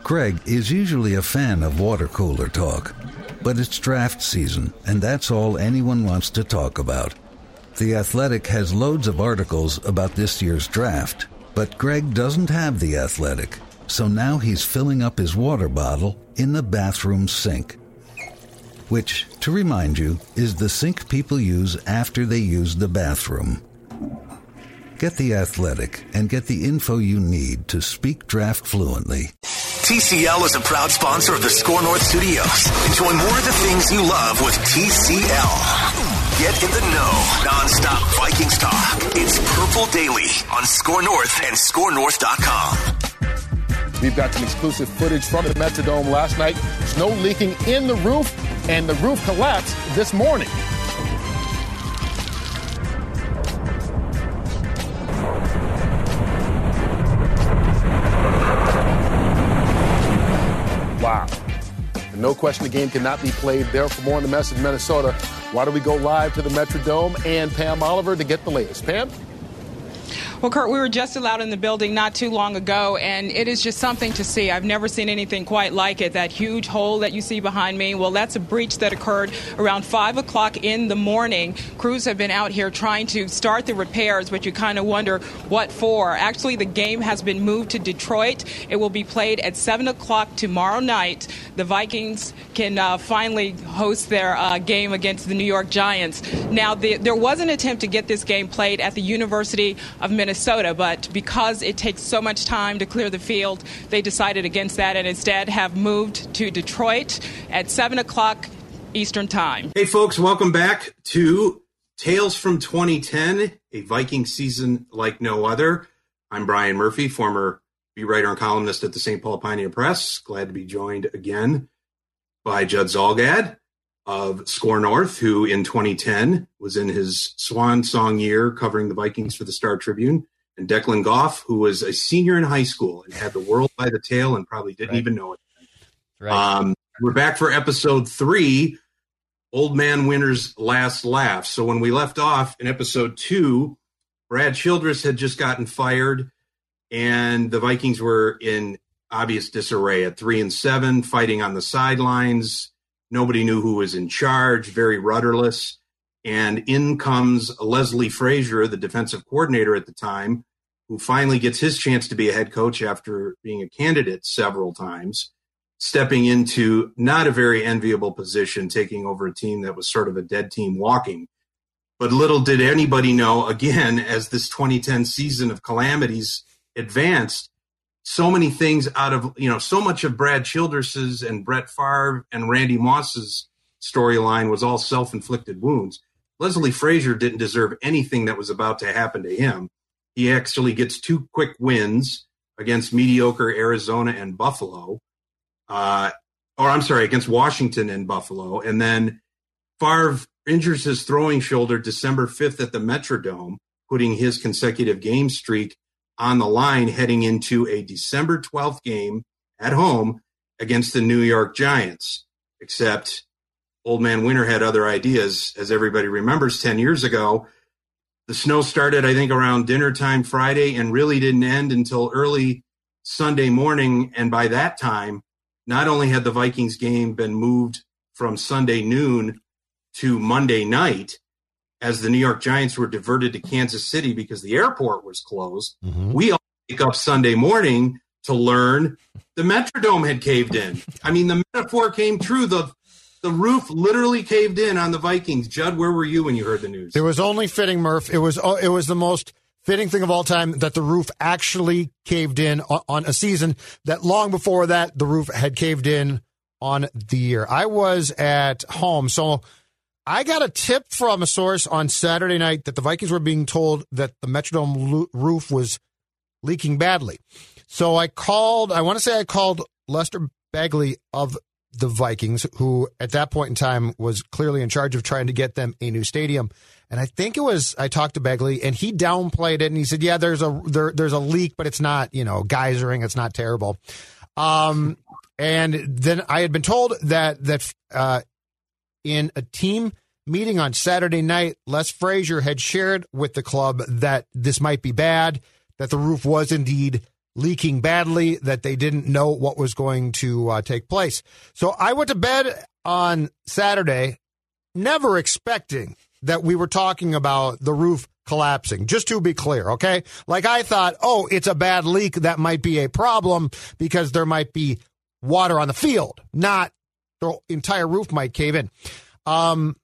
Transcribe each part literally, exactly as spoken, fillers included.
Greg is usually a fan of water cooler talk, but it's draft season, and that's all anyone wants to talk about. The Athletic has loads of articles about this year's draft, but Greg doesn't have The Athletic, so now he's filling up his water bottle in the bathroom sink, which, to remind you, is the sink people use after they use the bathroom. Get The Athletic and get the info you need to speak draft fluently. T C L is a proud sponsor of the Score North Studios. Enjoy more of the things you love with T C L. Get in the know. Non-stop Vikings talk. It's Purple Daily on Score North and score north dot com. We've got some exclusive footage from the Metrodome last night. Snow leaking in the roof, and the roof collapsed this morning. Wow. And no question the game cannot be played there. For more on the mess in Minnesota, why don't we go live to the Metrodome and Pam Oliver to get the latest. Pam? Well, Kurt, we were just allowed in the building not too long ago, and it is just something to see. I've never seen anything quite like it. That huge hole that you see behind me, well, that's a breach that occurred around five o'clock in the morning. Crews have been out here trying to start the repairs, but you kind of wonder what for. Actually, the game has been moved to Detroit. It will be played at seven o'clock tomorrow night. The Vikings can uh, finally host their uh, game against the New York Giants. Now, the, there was an attempt to get this game played at the University of Minnesota, but because it takes so much time to clear the field, they decided against that and instead have moved to Detroit at seven o'clock Eastern Time. Hey, folks, welcome back to Tales from twenty ten, a Viking season like no other. I'm Brian Murphy, former beat writer and columnist at the Saint Paul Pioneer Press. Glad to be joined again by Judd Zalgad of Score North, who in twenty ten was in his swan song year covering the Vikings for the Star Tribune, and Declan Goff, who was a senior in high school and had the world by the tail and probably didn't right. even know it. Right. Um, we're back for episode three, Old Man Winter's Last Laugh. So when we left off in episode two, Brad Childress had just gotten fired, and the Vikings were in obvious disarray at three and seven, fighting on the sidelines. Nobody knew who was in charge, very rudderless. And in comes Leslie Frazier, the defensive coordinator at the time, who finally gets his chance to be a head coach after being a candidate several times, stepping into not a very enviable position, taking over a team that was sort of a dead team walking. But little did anybody know, again, as this twenty ten season of calamities advanced, so many things out of, you know, so much of Brad Childress's and Brett Favre and Randy Moss's storyline was all self-inflicted wounds. Leslie Frazier didn't deserve anything that was about to happen to him. He actually gets two quick wins against mediocre Arizona and Buffalo, uh, or I'm sorry, against Washington and Buffalo. And then Favre injures his throwing shoulder December fifth at the Metrodome, putting his consecutive game streak on the line heading into a December twelfth game at home against the New York Giants. Except Old Man Winter had other ideas. As everybody remembers, ten years ago, the snow started, I think, around dinner time Friday and really didn't end until early Sunday morning. And by that time, not only had the Vikings game been moved from Sunday noon to Monday night, as the New York Giants were diverted to Kansas City because the airport was closed, mm-hmm. we all wake up Sunday morning to learn the Metrodome had caved in. I mean, the metaphor came true. The the roof literally caved in on the Vikings. Judd, where were you when you heard the news? It was only fitting, Murph. It was it was the most fitting thing of all time that the roof actually caved in on a season that long before that, the roof had caved in on the year. I was at home, so I got a tip from a source on Saturday night that the Vikings were being told that the Metrodome lo- roof was leaking badly. So I called, I want to say I called Lester Bagley of the Vikings, who at that point in time was clearly in charge of trying to get them a new stadium. And I think it was, I talked to Bagley, and he downplayed it, and he said, yeah, there's a there, there's a leak, but it's not, you know, geysering, it's not terrible. Um, and then I had been told that, that uh, in a team meeting on Saturday night, Les Frazier had shared with the club that this might be bad, that the roof was indeed leaking badly, that they didn't know what was going to uh, take place. So I went to bed on Saturday, never expecting that we were talking about the roof collapsing, just to be clear, okay? Like I thought, oh, it's a bad leak. That might be a problem because there might be water on the field, not the entire roof might cave in. Um,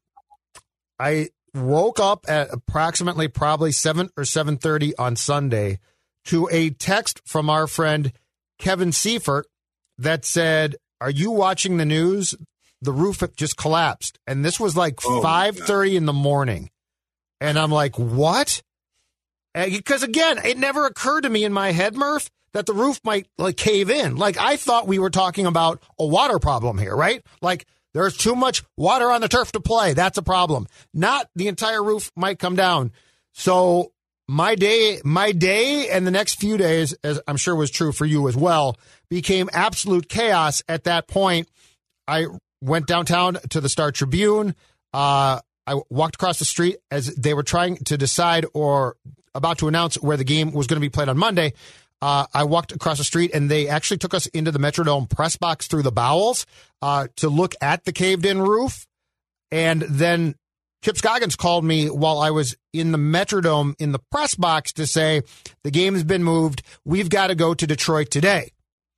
I woke up at approximately probably seven or seven thirty on Sunday to a text from our friend Kevin Seifert that said, "Are you watching the news? The roof just collapsed." And this was like oh, five thirty in the morning. And I'm like, what? Because, again, it never occurred to me in my head, Murph, that the roof might like cave in. Like, I thought we were talking about a water problem here, right? Like, there's too much water on the turf to play. That's a problem. Not the entire roof might come down. So my day, my day and the next few days, as I'm sure was true for you as well, became absolute chaos at that point. I went downtown to the Star Tribune. Uh, I walked across the street as they were trying to decide or about to announce where the game was going to be played on Monday. Uh, I walked across the street, and they actually took us into the Metrodome press box through the bowels uh, to look at the caved-in roof. And then Chip Scoggins called me while I was in the Metrodome in the press box to say, the game has been moved. We've got to go to Detroit today.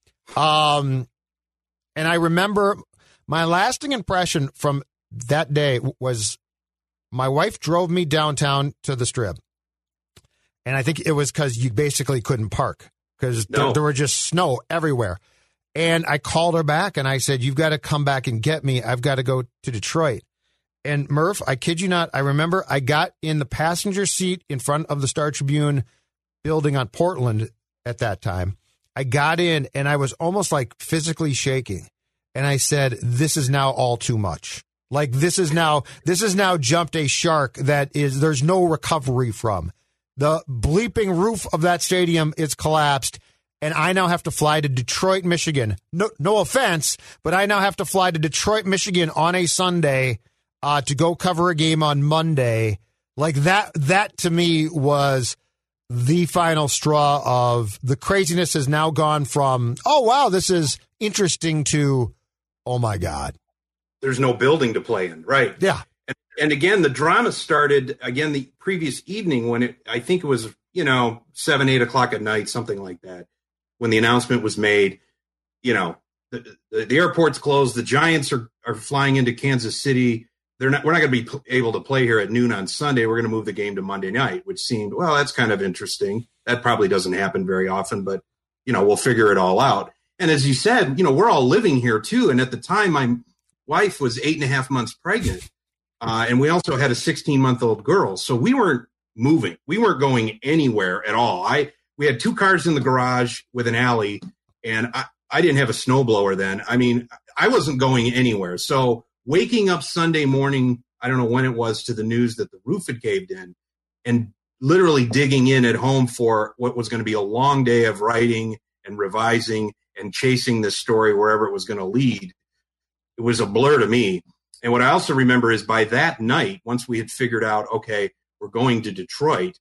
Um, and I remember my lasting impression from that day was my wife drove me downtown to the Strip. And I think it was because you basically couldn't park because no. there, there were just snow everywhere. And I called her back and I said, you've got to come back and get me. I've got to go to Detroit. And Murph, I kid you not, I remember I got in the passenger seat in front of the Star Tribune building on Portland at that time. I got in and I was almost like physically shaking. And I said, this is now all too much. Like this is now, this has now jumped a shark that is, there's no recovery from. The bleeping roof of that stadium is collapsed, and I now have to fly to Detroit, Michigan. No, no offense, but I now have to fly to Detroit, Michigan on a Sunday uh, to go cover a game on Monday. Like that, that to me was the final straw of the craziness has now gone from, oh, wow, this is interesting to, oh, my God. There's no building to play in, right? Yeah. And, and again, the drama started, again, the previous evening when it, I think it was, you know, seven, eight o'clock at night, something like that, when the announcement was made. You know, the, the, the airport's closed. The Giants are, are flying into Kansas City. They're not. We're not going to be able to play here at noon on Sunday. We're going to move the game to Monday night, which seemed, well, that's kind of interesting. That probably doesn't happen very often, but, you know, we'll figure it all out. And as you said, you know, we're all living here, too. And at the time, my wife was eight and a half months pregnant. Uh, and we also had a sixteen-month-old girl. So we weren't moving. We weren't going anywhere at all. I We had two cars in the garage with an alley, and I, I didn't have a snowblower then. I mean, I wasn't going anywhere. So waking up Sunday morning, I don't know when it was, to the news that the roof had caved in, and literally digging in at home for what was going to be a long day of writing and revising and chasing this story wherever it was going to lead, it was a blur to me. And what I also remember is by that night, once we had figured out, okay, we're going to Detroit,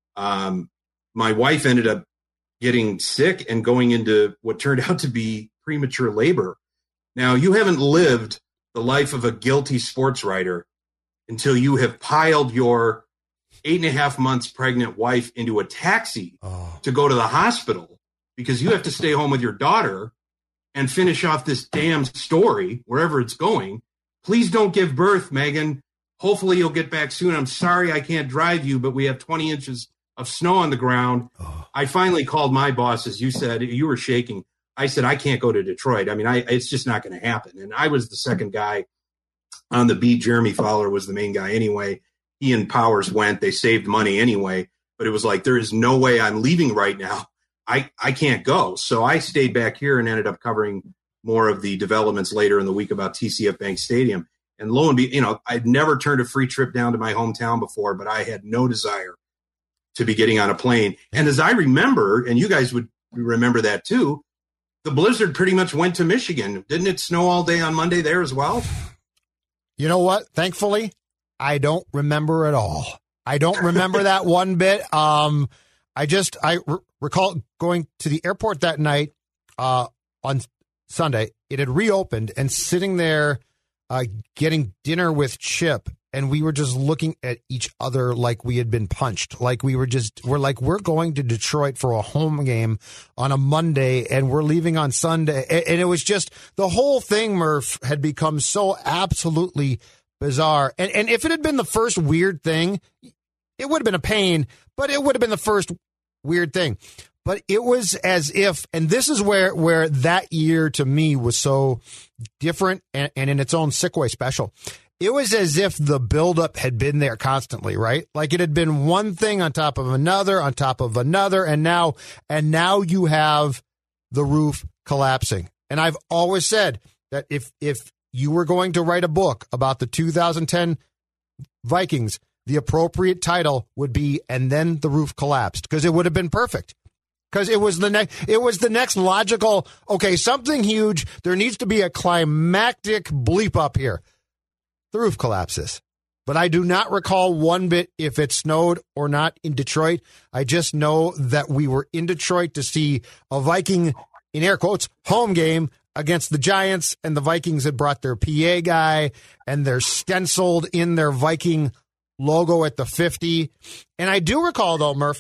um, my wife ended up getting sick and going into what turned out to be premature labor. Now, you haven't lived the life of a guilty sports writer until you have piled your eight and a half months pregnant wife into a taxi oh. to go to the hospital because you have to stay home with your daughter and finish off this damn story wherever it's going. Please don't give birth, Megan. Hopefully you'll get back soon. I'm sorry I can't drive you, but we have twenty inches of snow on the ground. Oh. I finally called my boss, as you said, you were shaking. I said, I can't go to Detroit. I mean, I, it's just not going to happen. And I was the second guy on the beat. Jeremy Fowler was the main guy anyway. He and Powers went. They saved money anyway. But it was like, there is no way I'm leaving right now. I, I can't go. So I stayed back here and ended up covering more of the developments later in the week about T C F Bank Stadium. And lo and behold, you know, I'd never turned a free trip down to my hometown before, but I had no desire to be getting on a plane. And as I remember, and you guys would remember that too, the blizzard pretty much went to Michigan. Didn't it snow all day on Monday there as well? You know what? Thankfully, I don't remember at all. I don't remember that one bit. Um, I just, I r- recall going to the airport that night uh, on Sunday. It had reopened, and sitting there uh, getting dinner with Chip, and we were just looking at each other like we had been punched. Like we were just, we're like, we're going to Detroit for a home game on a Monday, and we're leaving on Sunday. And it was just, the whole thing, Murph, had become so absolutely bizarre. And and if it had been the first weird thing, it would have been a pain, but it would have been the first weird thing. But it was as if, and this is where, where that year to me was so different and, and in its own sick way special. It was as if the buildup had been there constantly, right? Like it had been one thing on top of another, on top of another, and now, and now you have the roof collapsing. And I've always said that if if you were going to write a book about the two thousand ten Vikings, the appropriate title would be "And Then the Roof Collapsed," because it would have been perfect. Because it was the next, it was the next logical. Okay, something huge. There needs to be a climactic bleep up here. The roof collapses. But I do not recall one bit if it snowed or not in Detroit. I just know that we were in Detroit to see a Viking, in air quotes, home game against the Giants, and the Vikings had brought their P A guy, and they're stenciled in their Viking logo at the fifty. And I do recall, though, Murph,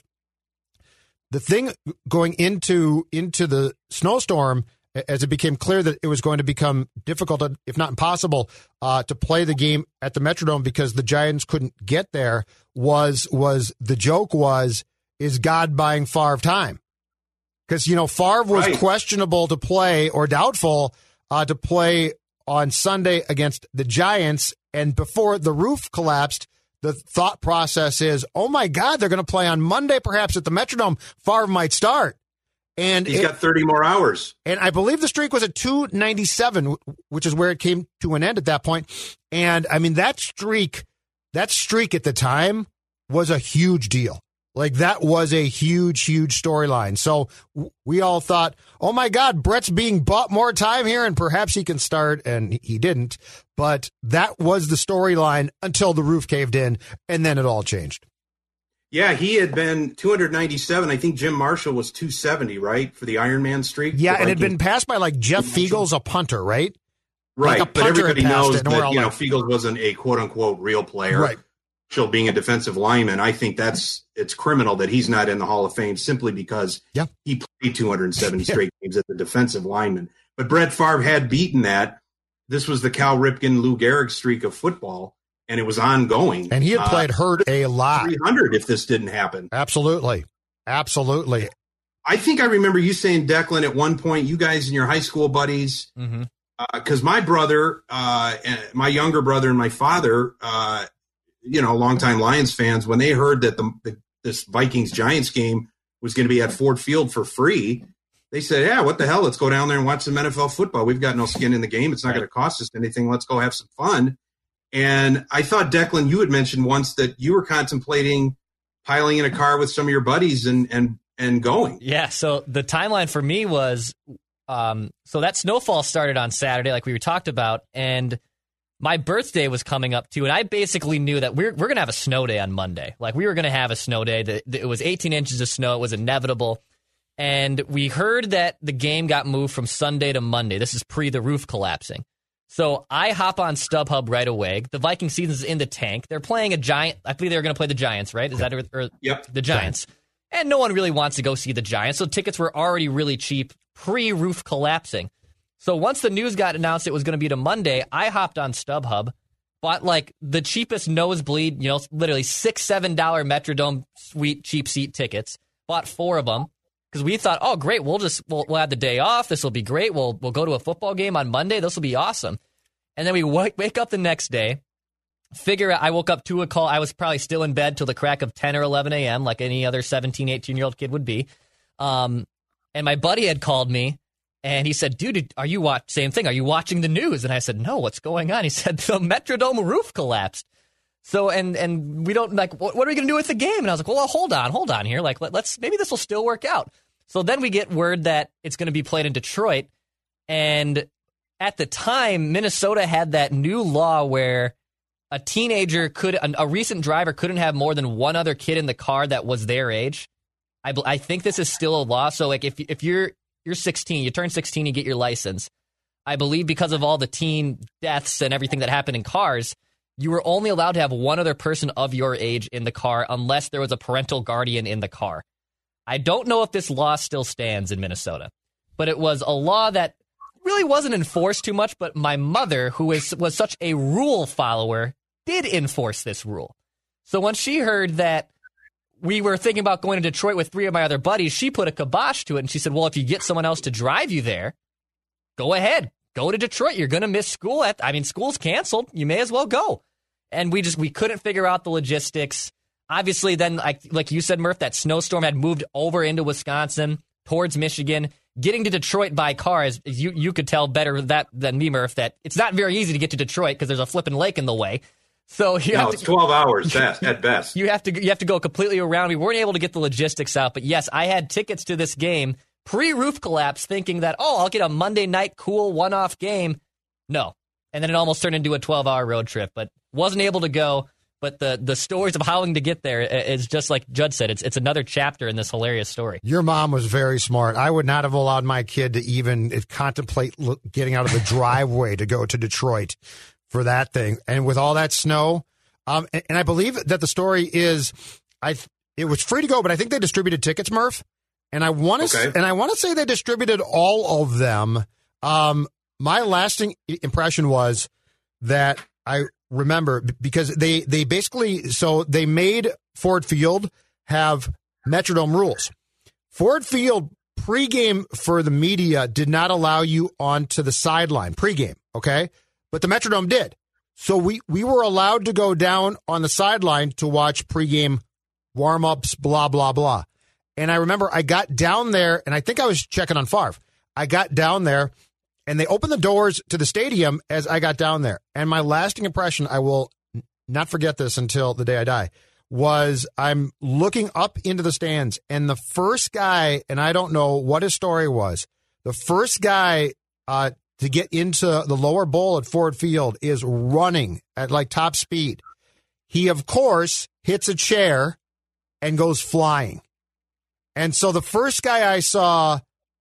the thing going into into the snowstorm, as it became clear that it was going to become difficult, if not impossible, uh, to play the game at the Metrodome because the Giants couldn't get there, was was the joke was, is God buying Favre time? Because, you know, Favre was right. questionable to play or doubtful uh, to play on Sunday against the Giants. And before the roof collapsed, the thought process is, oh, my God, they're going to play on Monday, perhaps at the Metrodome. Favre might start. And he's it, got thirty more hours. And I believe the streak was at two ninety-seven, which is where it came to an end at that point. And, I mean, that streak, that streak at the time was a huge deal. Like, that was a huge, huge storyline. So we all thought, oh, my God, Brett's being bought more time here, and perhaps he can start, and he didn't. But that was the storyline until the roof caved in, and then it all changed. Yeah, he had been two ninety-seven. I think Jim Marshall was two seventy, right, for the Ironman streak? Yeah, and it had been passed by, like, Jeff Fiegels, a punter, right? Right, like but everybody knows that, you know, like, Fiegels wasn't a quote-unquote real player. Right. Still being a defensive lineman, I think that's it's criminal that he's not in the Hall of Fame simply because yeah. he played two hundred seventy yeah. straight games as a defensive lineman. But Brett Favre had beaten that. This was the Cal Ripken, Lou Gehrig streak of football, and it was ongoing. And he had played uh, hurt a lot. three hundred if this didn't happen. Absolutely. Absolutely. I think I remember you saying, Declan, at one point, you guys and your high school buddies, because mm-hmm. uh, my brother, uh, and my younger brother and my father, uh, you know, longtime Lions fans, when they heard that the, the this Vikings-Giants game was going to be at Ford Field for free, they said, yeah, what the hell? Let's go down there and watch some N F L football. We've got no skin in the game. It's not right. going to cost us anything. Let's go have some fun. And I thought, Declan, you had mentioned once that you were contemplating piling in a car with some of your buddies and and, and going. Yeah, so the timeline for me was, um, so that snowfall started on Saturday, like we were talked about, and my birthday was coming up too, and I basically knew that we're we're gonna have a snow day on Monday. Like we were gonna have a snow day. The, the, it was eighteen inches of snow. It was inevitable, and we heard that the game got moved from Sunday to Monday. This is pre the roof collapsing. So I hop on StubHub right away. The Viking season's in the tank. They're playing a Giant. I believe they were gonna play the Giants, right? Is that or, or yep. the Giants? And no one really wants to go see the Giants, so tickets were already really cheap pre roof collapsing. So once the news got announced it was going to be to Monday, I hopped on StubHub, bought like the cheapest nosebleed, you know, literally six, seven dollar Metrodome suite cheap seat tickets. Bought four of them because we thought, oh great, we'll just we'll, we'll have the day off. This will be great. We'll we'll go to a football game on Monday. This will be awesome. And then we w- wake up the next day. Figure out I woke up to a call. I was probably still in bed till the crack of ten or eleven a.m. like any other seventeen, eighteen year old kid would be. Um, and my buddy had called me. And he said, dude, are you watch same thing? Are you watching the news? And I said, no, what's going on? He said, the Metrodome roof collapsed. So, and and we don't, like, what, what are we going to do with the game? And I was like, well, hold on, hold on here. Like, let, let's, maybe this will still work out. So then we get word that it's going to be played in Detroit. And at the time, Minnesota had that new law where a teenager could, a, a recent driver couldn't have more than one other kid in the car that was their age. I, I think this is still a law. So like if if you're you're sixteen, you turn sixteen, you get your license. I believe because of all the teen deaths and everything that happened in cars, you were only allowed to have one other person of your age in the car unless there was a parental guardian in the car. I don't know if this law still stands in Minnesota, but it was a law that really wasn't enforced too much, but my mother, who is, was such a rule follower, did enforce this rule. So when she heard that we were thinking about going to Detroit with three of my other buddies, she put a kibosh to it, and she said, well, if you get someone else to drive you there, go ahead. Go to Detroit. You're going to miss school. At, I mean, school's canceled. You may as well go. And we just we couldn't figure out the logistics. Obviously, then, like, like you said, Murph, that snowstorm had moved over into Wisconsin towards Michigan. Getting to Detroit by car, is you you could tell better that than me, Murph, that it's not very easy to get to Detroit because there's a flipping lake in the way. So you no, have it's to, twelve hours best, at best. You have to you have to go completely around. We weren't able to get the logistics out, but yes, I had tickets to this game pre-roof collapse, thinking that oh, I'll get a Monday night cool one-off game. No, and then it almost turned into a twelve-hour road trip, but wasn't able to go. But the, the stories of howling to get there is just like Judd said. It's it's another chapter in this hilarious story. Your mom was very smart. I would not have allowed my kid to even contemplate getting out of the driveway to go to Detroit for that thing. And with all that snow, um, and, and I believe that the story is, I it was free to go, but I think they distributed tickets, Murph. And I want to okay. and I want to say they distributed all of them. Um, my lasting impression was that I. Remember, because they, they basically, so they made Ford Field have Metrodome rules. Ford Field pregame for the media did not allow you onto the sideline pregame, okay? But the Metrodome did. So we, we were allowed to go down on the sideline to watch pregame warm-ups, blah, blah, blah. And I remember I got down there, and I think I was checking on Favre. I got down there. And they opened the doors to the stadium as I got down there. And my lasting impression, I will not forget this until the day I die, was I'm looking up into the stands. And the first guy, and I don't know what his story was, the first guy uh, to get into the lower bowl at Ford Field is running at like top speed. He, of course, hits a chair and goes flying. And so the first guy I saw,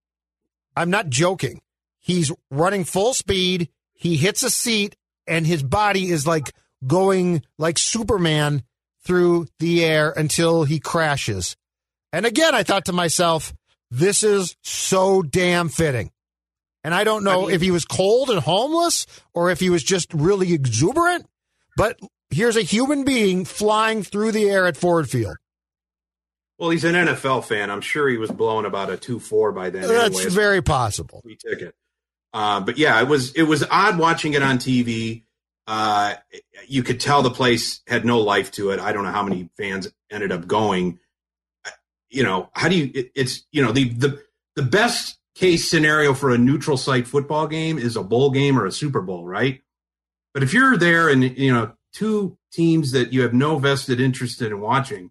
I'm not joking. He's running full speed. He hits a seat, and his body is like going like Superman through the air until he crashes. And again, I thought to myself, this is so damn fitting. And I don't know I mean, if he was cold and homeless or if he was just really exuberant, but here's a human being flying through the air at Ford Field. Well, he's an N F L fan. I'm sure he was blowing about a two four by then. That's anyway. very possible. Free ticket. Uh, but yeah, it was it was odd watching it on T V. Uh, you could tell the place had no life to it. I don't know how many fans ended up going. You know, how do you? It, it's you know the the the best case scenario for a neutral site football game is a bowl game or a Super Bowl, right? But if you're there and you know two teams that you have no vested interest in watching,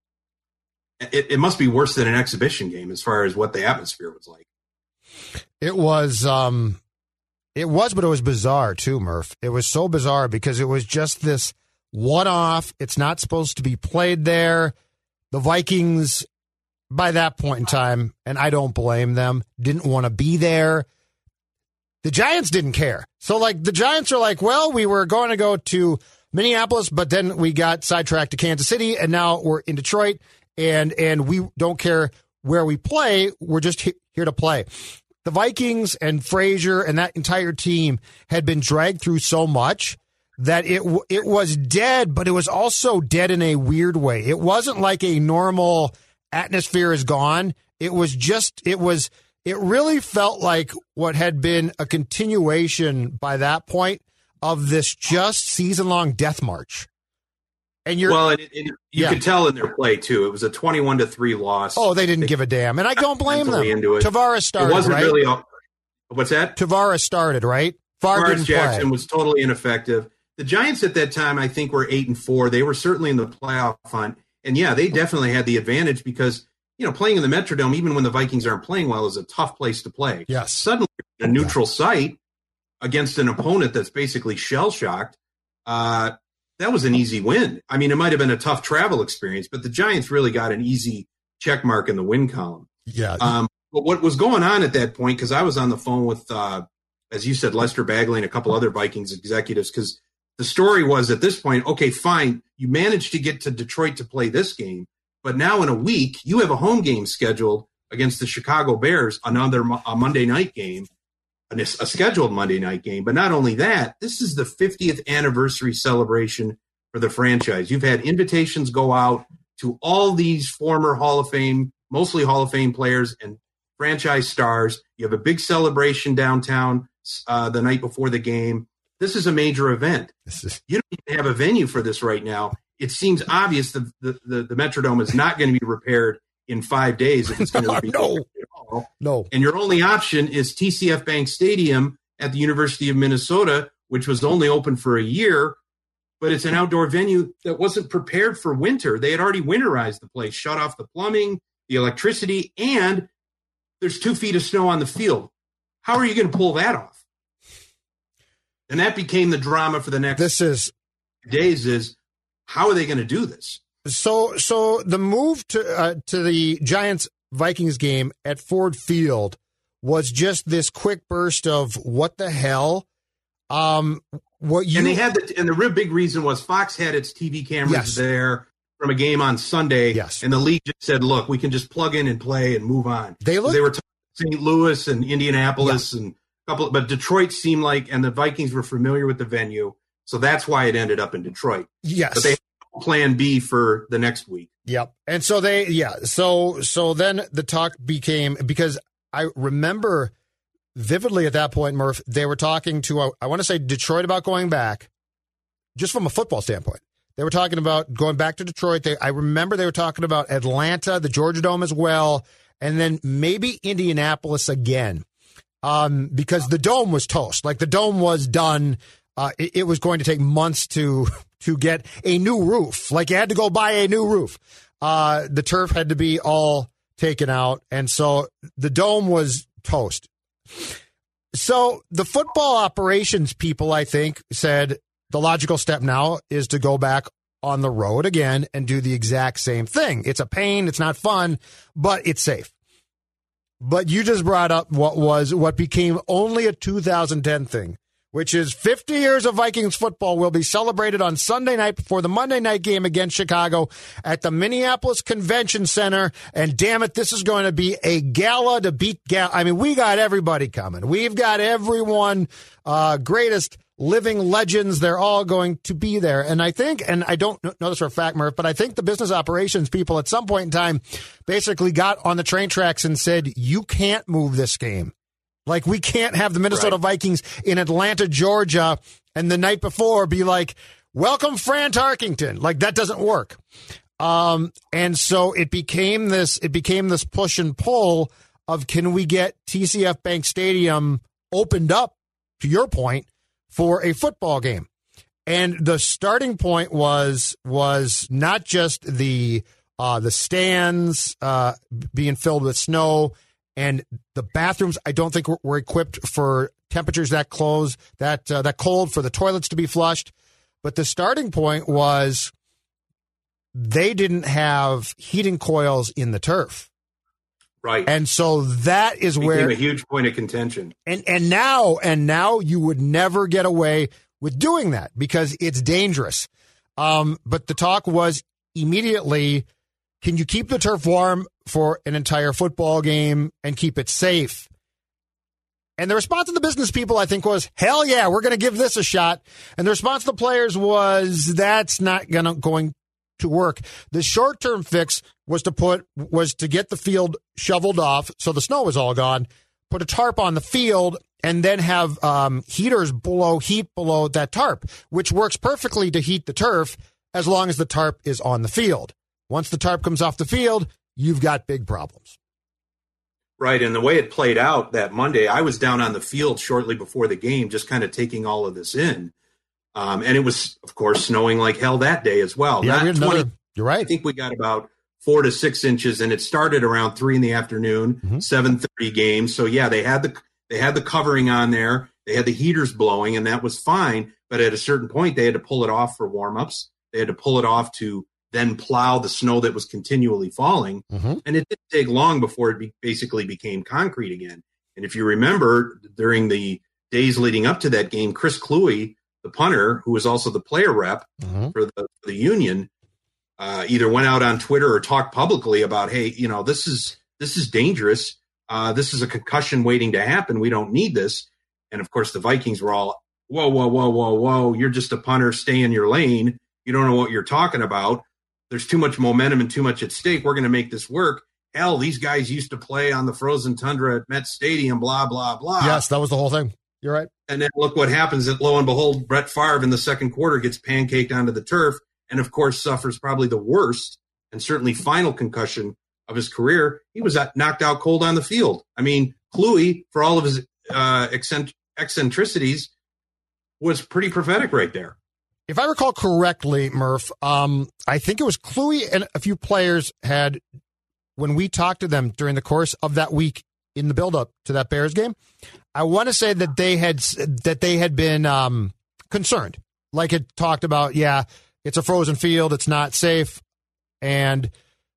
it, it must be worse than an exhibition game as far as what the atmosphere was like. It was, um, it was, but it was bizarre too, Murph. It was so bizarre because it was just this one-off. It's not supposed to be played there. The Vikings, by that point in time, and I don't blame them, didn't want to be there. The Giants didn't care. So, like, the Giants are like, well, we were going to go to Minneapolis, but then we got sidetracked to Kansas City, and now we're in Detroit, and and we don't care where we play. We're just he- here to play. The Vikings and Frazier and that entire team had been dragged through so much that it it was dead, but it was also dead in a weird way. It wasn't like a normal atmosphere is gone. It was just, it was, it really felt like what had been a continuation by that point of this just season-long death march. And you're well, it, it, you yeah. could tell in their play too. It was a twenty-one to three loss. Oh, they didn't they, give a damn, and I don't blame them. Tavares started. It wasn't right? really. All, what's that? Tavares started, right? Favre didn't Jackson play. was totally ineffective. The Giants at that time, I think, were eight and four. They were certainly in the playoff hunt, and yeah, they definitely had the advantage because you know playing in the Metrodome, even when the Vikings aren't playing well, is a tough place to play. Yes, suddenly a neutral site against an opponent that's basically shell shocked. Uh, That was an easy win. I mean, it might have been a tough travel experience, but the Giants really got an easy check mark in the win column. Yeah. Um, but what was going on at that point, because I was on the phone with, uh, as you said, Lester Bagley and a couple other Vikings executives, because the story was at this point, okay, fine, you managed to get to Detroit to play this game, but now in a week, you have a home game scheduled against the Chicago Bears, another a Monday night game, a scheduled Monday night game. But not only that, this is the fiftieth anniversary celebration for the franchise. You've had invitations go out to all these former Hall of Fame, mostly Hall of Fame players and franchise stars. You have a big celebration downtown uh, the night before the game. This is a major event. Is- you don't even have a venue for this right now. It seems obvious that the, the, the Metrodome is not going to be repaired in five days if it's going to be no, at all. no. And your only option is T C F Bank Stadium at the University of Minnesota, which was only open for a year, but it's an outdoor venue that wasn't prepared for winter. They had already winterized the place, shut off the plumbing, the electricity, and there's two feet of snow on the field. How are you going to pull that off? And that became the drama for the next this is days is how are they going to do this? So, so the move to uh, to the Giants Vikings game at Ford Field was just this quick burst of what the hell. Um, what you and they had the and the real big reason was Fox had its T V cameras Yes. there from a game on Sunday. Yes. And the league just said, "Look, we can just plug in and play and move on." They look- they were talking Saint Louis and Indianapolis and a couple, but Detroit seemed like, and the Vikings were familiar with the venue, so that's why it ended up in Detroit. yes, But they had Plan B for the next week. Yep. And so they, yeah. So, so then the talk became, because I remember vividly at that point, Murph, they were talking to, uh, I want to say Detroit about going back, just from a football standpoint. They were talking about going back to Detroit. They, I remember they were talking about Atlanta, the Georgia Dome as well, and then maybe Indianapolis again, um, because the Dome was toast. Like the Dome was done. Uh, it, it was going to take months to to get a new roof. Like you had to go buy a new roof. Uh, the turf had to be all taken out, and so the Dome was toast. So the football operations people, I think, said the logical step now is to go back on the road again and do the exact same thing. It's a pain. It's not fun, but it's safe. But you just brought up what was what became only a two thousand ten thing, which is fifty years of Vikings football will be celebrated on Sunday night before the Monday night game against Chicago at the Minneapolis Convention Center. And damn it, this is going to be a gala to beat gala. I mean, we got everybody coming. We've got everyone, uh, greatest living legends. They're all going to be there. And I think, and I don't know this for a fact, Murph, but I think the business operations people at some point in time basically got on the train tracks and said, you can't move this game. Like, we can't have the Minnesota Right. Vikings in Atlanta, Georgia, and the night before be like, welcome, Fran Tarkington. Like, that doesn't work. Um, and so it became this, it became this push and pull of, can we get T C F Bank Stadium opened up, to your point, for a football game? And the starting point was, was not just the, uh, the stands, uh, being filled with snow, and the bathrooms, I don't think were, were equipped for temperatures that close, that uh, that cold, for the toilets to be flushed. But the starting point was they didn't have heating coils in the turf. Right. And so that is it became where a huge point of contention. and and now and now you would never get away with doing that because it's dangerous. Um, but the talk was immediately, can you keep the turf warm for an entire football game and keep it safe? And the response of the business people, I think, was, hell yeah, we're going to give this a shot. And the response of the players was, that's not gonna, going to work. The short-term fix was to put was to get the field shoveled off so the snow was all gone, put a tarp on the field, and then have um, heaters below heat below that tarp, which works perfectly to heat the turf as long as the tarp is on the field. Once the tarp comes off the field, you've got big problems. Right, and the way it played out that Monday, I was down on the field shortly before the game, just kind of taking all of this in. Um, and it was, of course, snowing like hell that day as well. Yeah, Not we had another- twenty, you're right. I think we got about four to six inches, and it started around three in the afternoon, Mhm. seven thirty game. So yeah, they had the they had the covering on there, they had the heaters blowing, and that was fine. But at a certain point, they had to pull it off for warmups. They had to pull it off to then plow the snow that was continually falling. Mm-hmm. And it didn't take long before it be- basically became concrete again. And if you remember, during the days leading up to that game, Chris Kluwe, the punter, who was also the player rep Mm-hmm. for the, for the union, uh, either went out on Twitter or talked publicly about, hey, you know, this is this is dangerous. Uh, this is a concussion waiting to happen. We don't need this. And, of course, the Vikings were all, whoa, whoa, whoa, whoa, whoa. You're just a punter. Stay in your lane. You don't know what you're talking about. There's too much momentum and too much at stake. We're going to make this work. Hell, these guys used to play on the frozen tundra at Met Stadium, blah, blah, blah. Yes, that was the whole thing. You're right. And then look what happens. That lo and behold, Brett Favre in the second quarter gets pancaked onto the turf and, of course, suffers probably the worst and certainly final concussion of his career. He was knocked out cold on the field. I mean, Kluwe, for all of his uh, eccentricities, was pretty prophetic right there. If I recall correctly, Murph, um, I think it was Kluwe and a few players had, when we talked to them during the course of that week in the buildup to that Bears game, I want to say that they had that they had been um, concerned, like it talked about. Yeah, it's a frozen field; it's not safe, and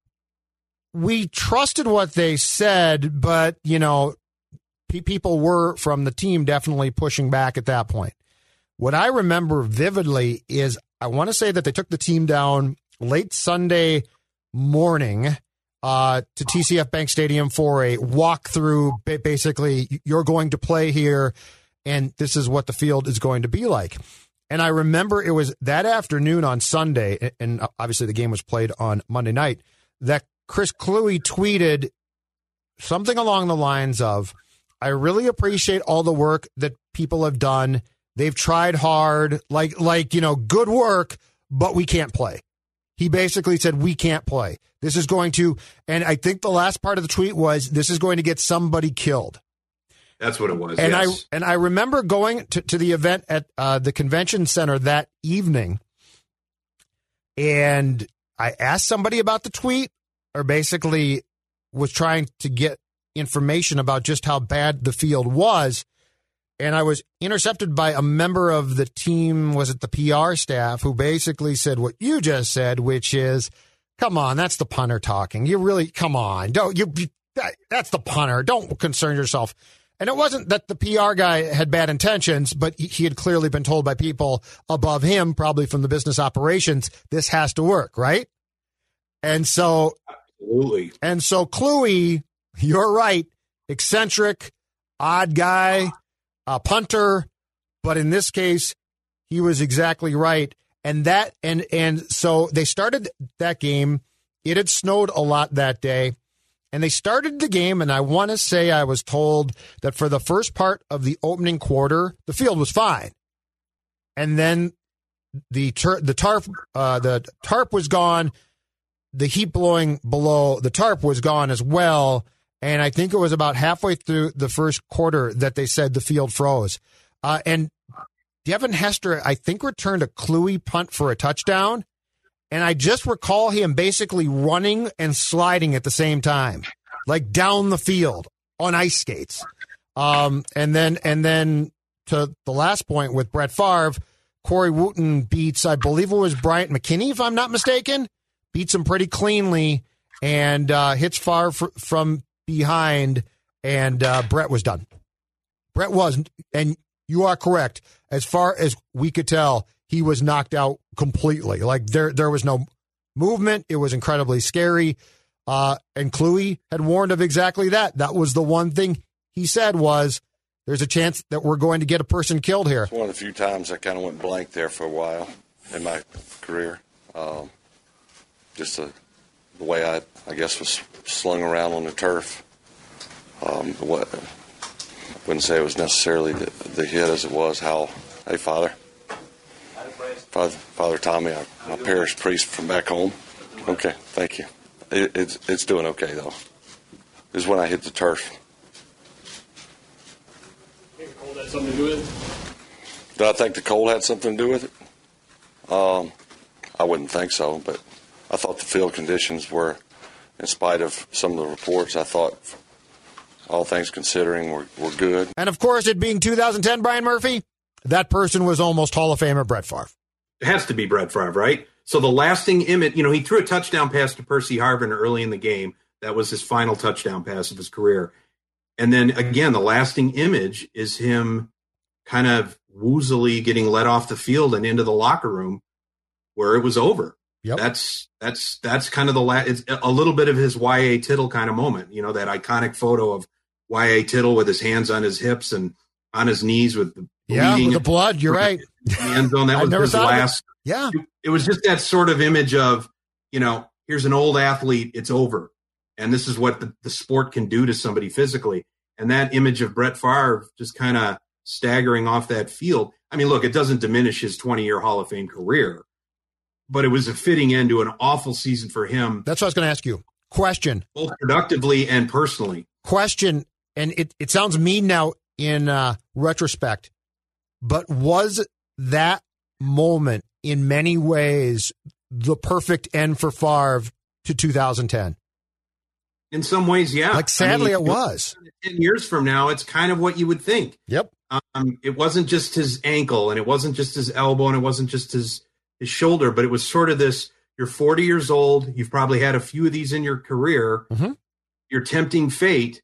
we trusted what they said. But you know, pe- people were from the team definitely pushing back at that point. What I remember vividly is I want to say that they took the team down late Sunday morning uh, to T C F Bank Stadium for a walkthrough. Basically, you're going to play here, and this is what the field is going to be like. And I remember it was that afternoon on Sunday, and obviously the game was played on Monday night, that Chris Kluwe tweeted something along the lines of, I really appreciate all the work that people have done. They've tried hard, like, like you know, good work, but we can't play. He basically said, we can't play. This is going to, and I think the last part of the tweet was, this is going to get somebody killed. That's what it was, and yes. I and I remember going to, to the event at uh, the convention center that evening, and I asked somebody about the tweet, or basically was trying to get information about just how bad the field was. And I was intercepted by a member of the team, was it the P R staff, who basically said what you just said, which is, come on, that's the punter talking. You really, come on, don't you, that, that's the punter. Don't concern yourself. And it wasn't that the P R guy had bad intentions, but he had clearly been told by people above him, probably from the business operations, this has to work, right? And so, absolutely. And so Kluwe, you're right, eccentric, odd guy, a punter, but in this case, he was exactly right. And that, and and so they started that game. It had snowed a lot that day. And they started the game, and I want to say I was told that for the first part of the opening quarter, the field was fine. And then the tur- the tarp uh, the tarp was gone. The heat blowing below the tarp was gone as well. And I think it was about halfway through the first quarter that they said the field froze. Uh, and Devin Hester, I think, returned a Kluwe punt for a touchdown. And I just recall him basically running and sliding at the same time, like down the field on ice skates. Um, and then and then to the last point with Brett Favre, Corey Wooten beats, I believe it was Bryant McKinney, if I'm not mistaken, beats him pretty cleanly and uh, hits Favre fr- from behind, and uh, Brett was done. Brett was, and you are correct. As far as we could tell, he was knocked out completely. Like there, there was no movement. It was incredibly scary. Uh, and Kluwe had warned of exactly that. That was the one thing he said was, there's a chance that we're going to get a person killed here. It's one of the few times I kind of went blank there for a while in my career. Um, just the, the way I, I guess, was slung around on the turf. Um, what, I wouldn't say it was necessarily the, the hit as it was how, hey, Father. Father, Father Tommy, I, my parish priest from back home. Okay, thank you. It, it's it's doing okay, though. This is when I hit the turf. Think the cold had something to do with it? Do I think the cold had something to do with it? Um, I wouldn't think so, but I thought the field conditions were, in spite of some of the reports, I thought, all things considering, were, were good. And, of course, it being two thousand ten, Brian Murphy, that person was almost Hall of Famer Brett Favre. It has to be Brett Favre, right? So the lasting image, you know, he threw a touchdown pass to Percy Harvin early in the game. That was his final touchdown pass of his career. And then again, the lasting image is him kind of woozily getting let off the field and into the locker room where it was over. Yep. That's that's that's kind of the la- it's a little bit of his Y A Tittle kind of moment. You know, that iconic photo of Y A Tittle with his hands on his hips and on his knees with the yeah, with the blood. You're right. The end zone. That was his last. Yeah, it, it was just that sort of image of, you know, here's an old athlete. It's over, and this is what the, the sport can do to somebody physically. And that image of Brett Favre just kind of staggering off that field. I mean, look, it doesn't diminish his twenty-year Hall of Fame career, but it was a fitting end to an awful season for him. That's what I was going to ask you. Question. Both productively and personally. Question, and it, it sounds mean now in uh, retrospect, but was that moment in many ways the perfect end for Favre to two thousand ten? In some ways, yeah. Like, sadly, I mean, it was. Ten years from now, it's kind of what you would think. Yep. Um, it wasn't just his ankle, and it wasn't just his elbow, and it wasn't just his, his shoulder, but it was sort of this, you're forty years old, you've probably had a few of these in your career, mm-hmm. You're tempting fate.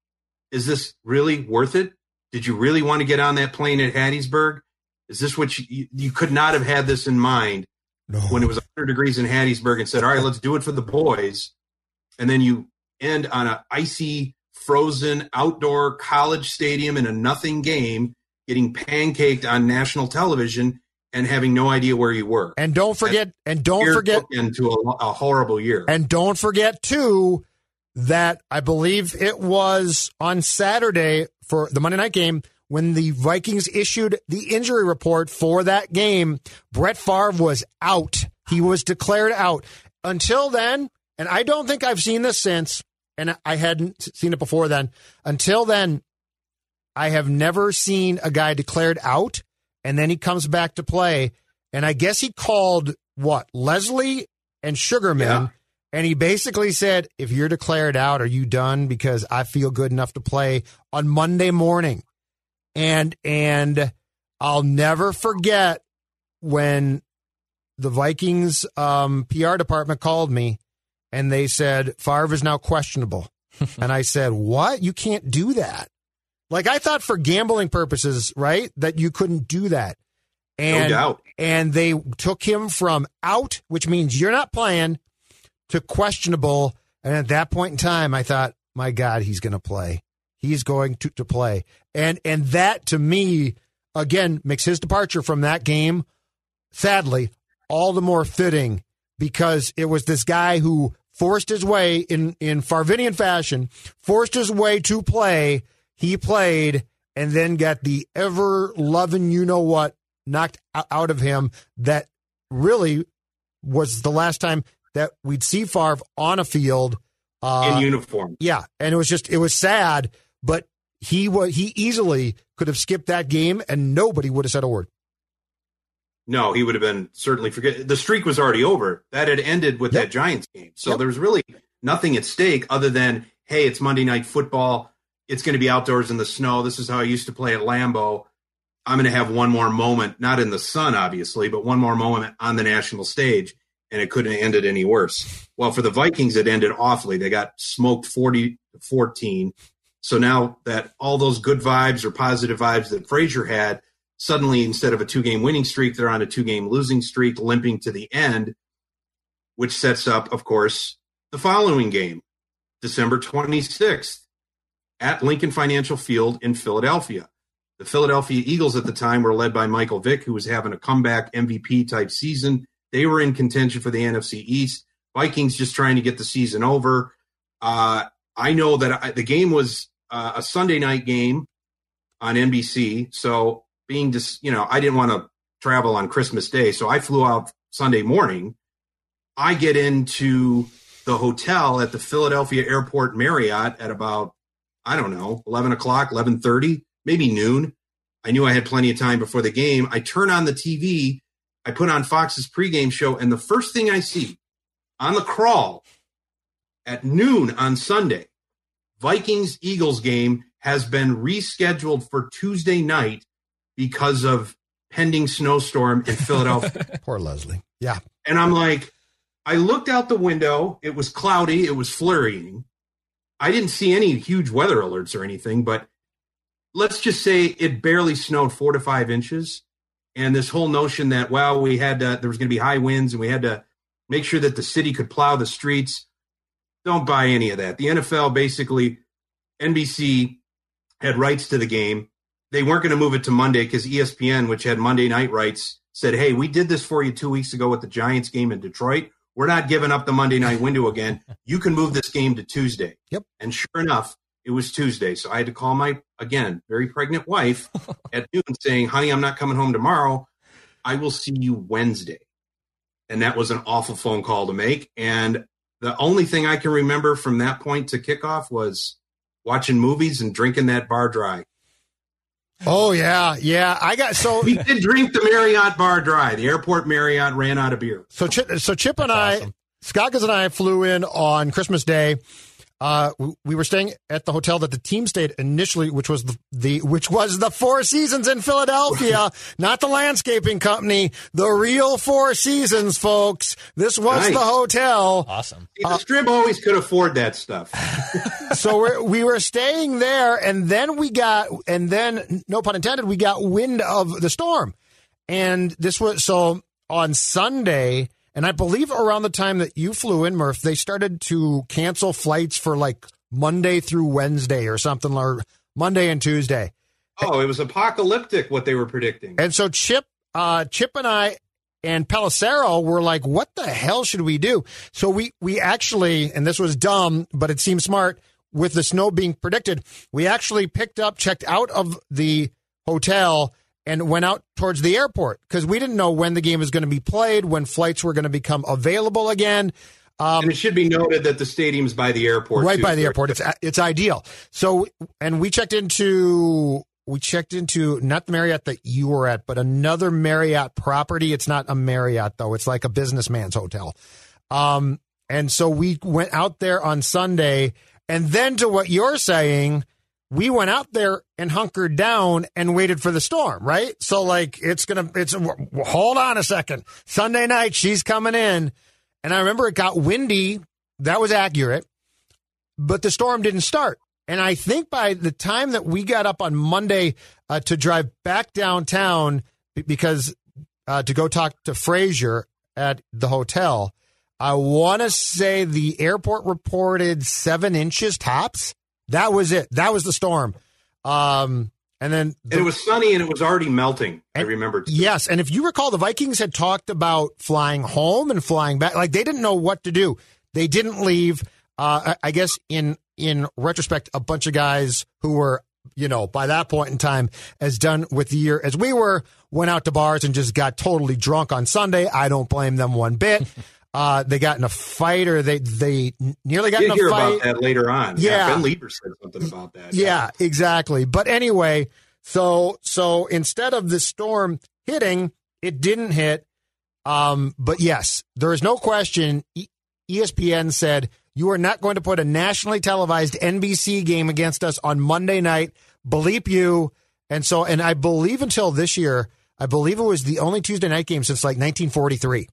Is this really worth it? Did you really want to get on that plane at Hattiesburg? Is this what you, you, you could not have had this in mind no. when it was one hundred degrees in Hattiesburg and said, all right, let's do it for the boys. And then you end on an icy, frozen outdoor college stadium in a nothing game, getting pancaked on national television and having no idea where you were. And don't forget, That's and don't forget into a, a horrible year. And don't forget too that I believe it was on Saturday for the Monday night game when the Vikings issued the injury report for that game. Brett Favre was out. He was declared out. Until then, and I don't think I've seen this since, and I hadn't seen it before then. Until then, I have never seen a guy declared out, and then he comes back to play. And I guess he called, what, Leslie and Sugarman, yeah. and he basically said, if you're declared out, are you done? Because I feel good enough to play on Monday morning. And and I'll never forget when the Vikings um, P R department called me, and they said, Favre is now questionable. And I said, what? You can't do that. Like, I thought for gambling purposes, right, that you couldn't do that. And, no doubt. And they took him from out, which means you're not playing, to questionable. And at that point in time, I thought, my God, he's going to play. He's going to, to play. And and that, to me, again, makes his departure from that game, sadly, all the more fitting, because it was this guy who forced his way in, in Favrevian fashion, forced his way to play. He played and then got the ever-loving you-know-what knocked out of him. That really was the last time that we'd see Favre on a field. Uh, in uniform. Yeah, and it was just, it was sad, but he was, he easily could have skipped that game and nobody would have said a word. No, he would have been certainly forget. The streak was already over. That had ended with yep. that Giants game. So yep. there was really nothing at stake other than, hey, it's Monday Night Football. It's going to be outdoors in the snow. This is how I used to play at Lambeau. I'm going to have one more moment, not in the sun, obviously, but one more moment on the national stage, and it couldn't have ended any worse. Well, for the Vikings, it ended awfully. They got smoked forty to fourteen. So now that all those good vibes or positive vibes that Frazier had, suddenly instead of a two-game winning streak, they're on a two-game losing streak, limping to the end, which sets up, of course, the following game, December twenty-sixth. At Lincoln Financial Field in Philadelphia. The Philadelphia Eagles at the time were led by Michael Vick, who was having a comeback M V P-type season. They were in contention for the N F C East. Vikings just trying to get the season over. Uh, I know that I, the game was uh, a Sunday night game on N B C, so being just, you know, I didn't want to travel on Christmas Day, so I flew out Sunday morning. I get into the hotel at the Philadelphia Airport Marriott at about, I don't know, eleven o'clock, eleven thirty, maybe noon. I knew I had plenty of time before the game. I turn on the T V. I put on Fox's pregame show, and the first thing I see on the crawl at noon on Sunday, Vikings-Eagles game has been rescheduled for Tuesday night because of pending snowstorm in Philadelphia. Poor Leslie. Yeah. And I'm like, I looked out the window. It was cloudy. It was flurrying. I didn't see any huge weather alerts or anything, but let's just say it barely snowed four to five inches. And this whole notion that, well, we had to, there was going to be high winds and we had to make sure that the city could plow the streets. Don't buy any of that. The N F L basically, N B C had rights to the game. They weren't going to move it to Monday because E S P N, which had Monday night rights, said, hey, we did this for you two weeks ago with the Giants game in Detroit. We're not giving up the Monday night window again. You can move this game to Tuesday. Yep. And sure enough, it was Tuesday. So I had to call my, again, very pregnant wife at noon saying, honey, I'm not coming home tomorrow. I will see you Wednesday. And that was an awful phone call to make. And the only thing I can remember from that point to kickoff was watching movies and drinking that bar dry. Oh, yeah. Yeah. I got so we did drink the Marriott bar dry. The airport Marriott ran out of beer. So Chip, so Chip and That's I, awesome. Skaggas and I flew in on Christmas Day. Uh, we, we were staying at the hotel that the team stayed initially, which was the, the which was the Four Seasons in Philadelphia, not the landscaping company, the real Four Seasons, folks. This was Nice. the hotel. Awesome. See, the Strip always could afford that stuff. So we're, we were staying there, and then we got, and then, no pun intended, we got wind of the storm. And this was, so on Sunday, and I believe around the time that you flew in, Murph, they started to cancel flights for like Monday through Wednesday or something, or Monday and Tuesday. Oh, it was apocalyptic what they were predicting. And so Chip, uh, Chip and I and Pelissero were like, what the hell should we do? So we, we actually, and this was dumb, but it seemed smart, with the snow being predicted, we actually picked up, checked out of the hotel and went out towards the airport because we didn't know when the game was going to be played, when flights were going to become available again. Um, and it should be noted that the stadium's by the airport. right too, by the so- airport. It's it's ideal. So, and we checked into we checked into not the Marriott that you were at, but another Marriott property. It's not a Marriott though. It's like a businessman's hotel. Um, and so we went out there on Sunday, and then to what you're saying, we went out there and hunkered down and waited for the storm, right? So like it's going to, it's, hold on a second. Sunday night, she's coming in. And I remember it got windy. That was accurate. But the storm didn't start. And I think by the time that we got up on Monday uh, to drive back downtown, because uh, to go talk to Frazier at the hotel, I want to say the airport reported seven inches tops. That was it. That was the storm. Um, and then the, And it was sunny and it was already melting. I and- remember. Yes, and if you recall, the Vikings had talked about flying home and flying back. Like they didn't know what to do. They didn't leave. Uh, I I guess in in retrospect, a bunch of guys who were, you know, by that point in time, as done with the year as we were, went out to bars and just got totally drunk on Sunday. I don't blame them one bit. Uh, they got in a fight, or they they nearly got Did in a hear fight. about that later on. Yeah. Ben Lieber said something about that. Yeah, exactly. But anyway, so so instead of the storm hitting, it didn't hit. Um, but yes, there is no question. E- ESPN said you are not going to put a nationally televised N B C game against us on Monday night. Bleep you. And so, and I believe until this year, I believe it was the only Tuesday night game since like nineteen forty-three.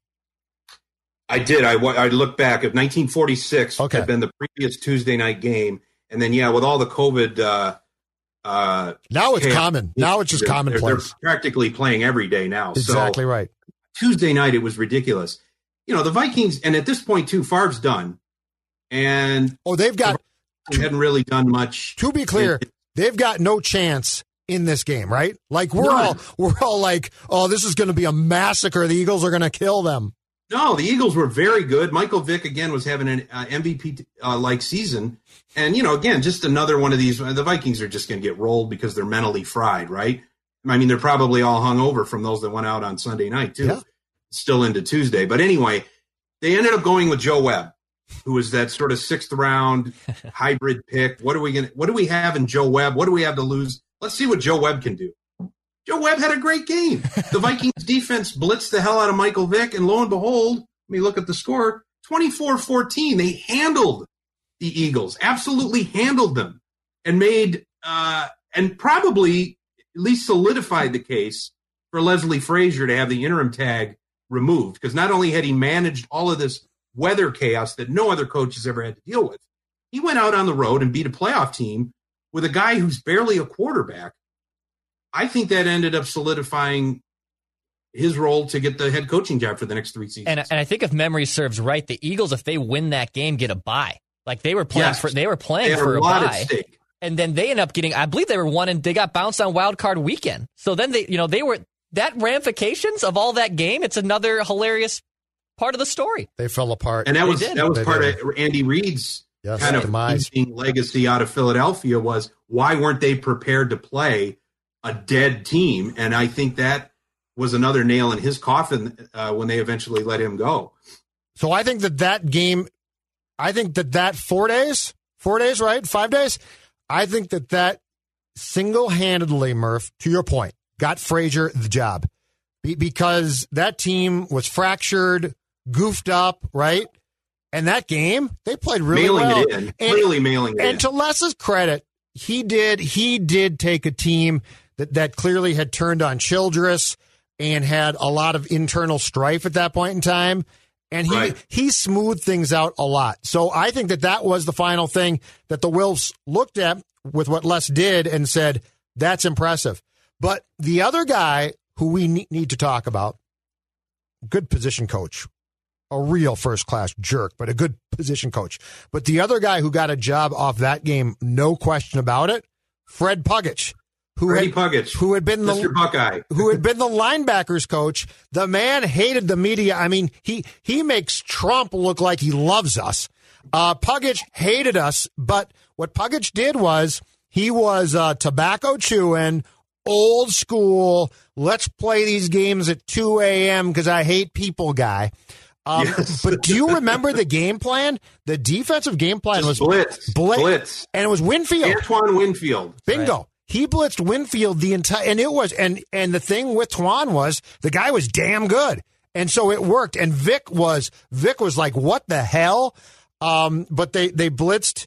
I did. I, wa- I looked back at nineteen forty-six Okay. had been the previous Tuesday night game. And then, yeah, with all the COVID. Uh, uh, Now it's chaos, common. Now it's just they're- they're- commonplace. They're practically playing every day now. Exactly so, right. Tuesday night, it was ridiculous. You know, the Vikings, and at this point, too, Favre's done. And Oh, they've got, he hadn't really done much. to be clear, they've got no chance in this game, right? Like we're None. all we're all like, oh, this is going to be a massacre. The Eagles are going to kill them. No, the Eagles were very good. Michael Vick, again, was having an uh, M V P-like season. And, you know, again, just another one of these. The Vikings are just going to get rolled because they're mentally fried, right? I mean, they're probably all hung over from those that went out on Sunday night, too. Yeah. Still into Tuesday. But anyway, they ended up going with Joe Webb, who was that sort of sixth round hybrid pick. What are we going to, what do we have in Joe Webb? What do we have to lose? Let's see what Joe Webb can do. Joe Webb had a great game. The Vikings defense blitzed the hell out of Michael Vick, and lo and behold, let me look at the score, twenty-four fourteen. They handled the Eagles, absolutely handled them, and made, uh, and probably at least solidified the case for Leslie Frazier to have the interim tag removed, because not only had he managed all of this weather chaos that no other coach has ever had to deal with, he went out on the road and beat a playoff team with a guy who's barely a quarterback. I think that ended up solidifying his role to get the head coaching job for the next three seasons. And, and I think if memory serves right, the Eagles, if they win that game, get a bye. Like they were playing yes. for, they were playing they for a, a lot bye. at stake. And then they end up getting, I believe they were one and they got bounced on wild card weekend. So then they, you know, they were, that ramifications of all that game, it's another hilarious part of the story. They fell apart. And that they was, did. that was They part did. of Andy Reid's Yes, kind of demise. legacy out of Philadelphia was, why weren't they prepared to play a dead team? And I think that was another nail in his coffin uh, when they eventually let him go. So I think that that game, I think that that four days, four days, right? Five days. I think that that single-handedly, Murph, to your point, got Frazier the job Be- because that team was fractured, goofed up, right? And that game, they played really mailing well. it in, and, really mailing it and in. to Les's credit, he did he did take a team that, that clearly had turned on Childress and had a lot of internal strife at that point in time. And he, Right. he smoothed things out a lot. So I think that that was the final thing that the Wolves looked at with what Les did and said, that's impressive. But the other guy who we ne- need to talk about, good position coach, a real first-class jerk, but a good position coach. But the other guy who got a job off that game, no question about it, Fred Pugac. Who Freddie had, Pugac, who had been the Mister Buckeye, who had been the linebackers coach. The man hated the media. I mean, he he makes Trump look like he loves us. Uh, Pugac hated us, but what Pugac did was he was uh, tobacco chewing, old school. Let's play these games at two a.m. because I hate people guy. Um, Yes. But do you remember the game plan? The defensive game plan Just was blitz, blitz, blitz. and it was Winfield. Antoine Winfield. Bingo. Right. He blitzed Winfield the entire, and it was, and and the thing with Twan was the guy was damn good, and so it worked. And Vic was Vic was like, what the hell? Um, but they they blitzed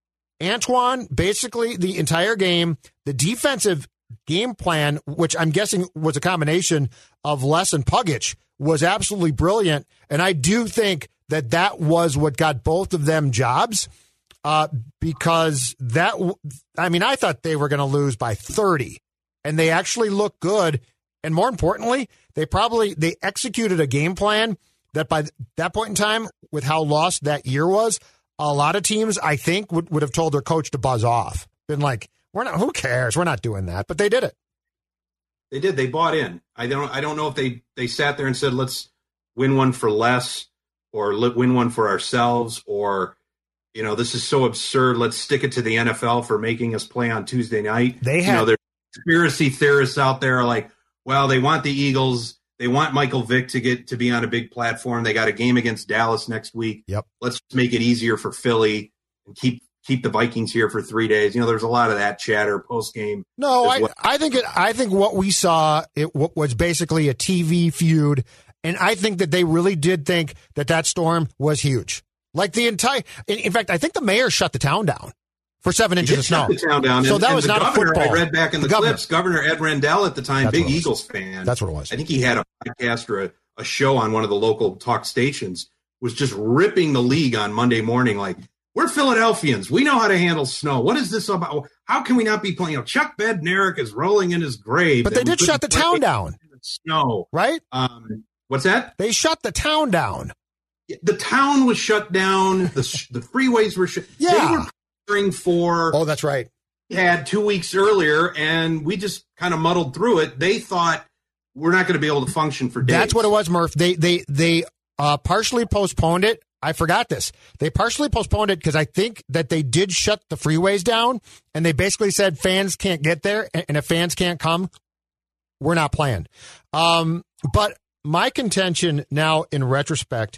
Antoine basically the entire game. The defensive game plan, which I'm guessing was a combination of Les and Pugac, was absolutely brilliant. And I do think that that was what got both of them jobs. Uh, because that, I mean, I thought they were going to lose by thirty, and they actually looked good. And more importantly, they probably, they executed a game plan that by that point in time, with how lost that year was, a lot of teams, I think, would, would have told their coach to buzz off. Been like, we're not, who cares? We're not doing that. But they did it. They did. They bought in. I don't. I don't know if they, they sat there and said, "Let's win one for less," or let win one for ourselves, or, you know, this is so absurd. Let's stick it to the N F L for making us play on Tuesday night. They had, you know, there's conspiracy theorists out there are like, well, they want the Eagles. They want Michael Vick to get to be on a big platform. They got a game against Dallas next week. Yep. Let's make it easier for Philly and keep keep the Vikings here for three days. You know, there's a lot of that chatter post game. No, I, well. I think it. I think what we saw it w- was basically a T V feud, and I think that they really did think that that storm was huge. Like the entire. In, in fact, I think the mayor shut the town down for seven inches of snow. The town down. So and, that and was the not governor, a football. I read back in the, the clips, Governor Ed Rendell at the time, That's big what it was. Eagles fan. That's what it was. I think he had a podcast or a, a show on one of the local talk stations, was just ripping the league on Monday morning like, we're Philadelphians. We know how to handle snow. What is this about? How can we not be playing? You know, Chuck Bednarik is rolling in his grave. But they did shut the town down. Snow, right? Um, what's that? They shut the town down. The town was shut down. The the freeways were shut. Yeah. They were preparing for. Oh, that's right. Had two weeks earlier, and we just kind of muddled through it. They thought we're not going to be able to function for days. That's what it was, Murph. They they they uh, partially postponed it. I forgot this. They partially postponed it because I think that they did shut the freeways down, and they basically said fans can't get there, and if fans can't come, we're not playing. Um, but my contention now, in retrospect,